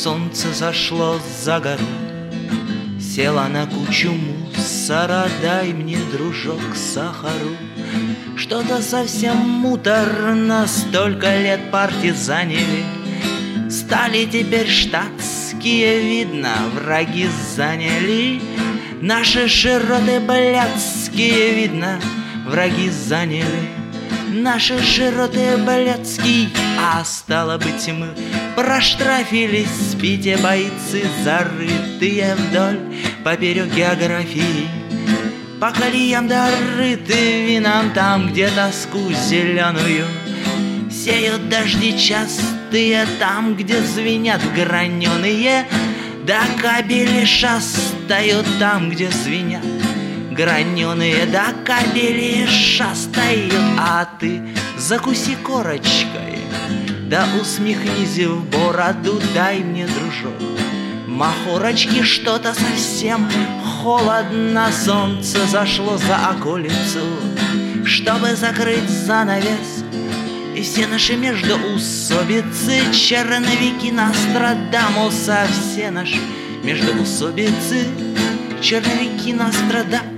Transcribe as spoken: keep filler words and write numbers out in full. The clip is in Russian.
солнце зашло за гору, села на кучу мусора, дай мне, дружок, сахару. Что-то совсем муторно, столько лет партизанили, стали теперь штатские, видно, враги заняли. Наши широты блядские, видно, враги заняли. Наши широты блядские, а стало быть мы проштрафились. Спите, бойцы, зарытые вдоль поперек географии, по колеям дорыты вином, там, где тоску зеленую сеют дожди частые, там, где звенят граненые, да кабели шастают, там, где звенят граненые, да кабели шастают. А ты закуси корочкой, да усмехнись в бороду, дай мне, дружок, махорочки, что-то совсем холодно. Солнце зашло за околицу, чтобы закрыть занавес, и все наши междоусобицы, черновики Нострадамуса, все наши междоусобицы, черновики Нострадамуса.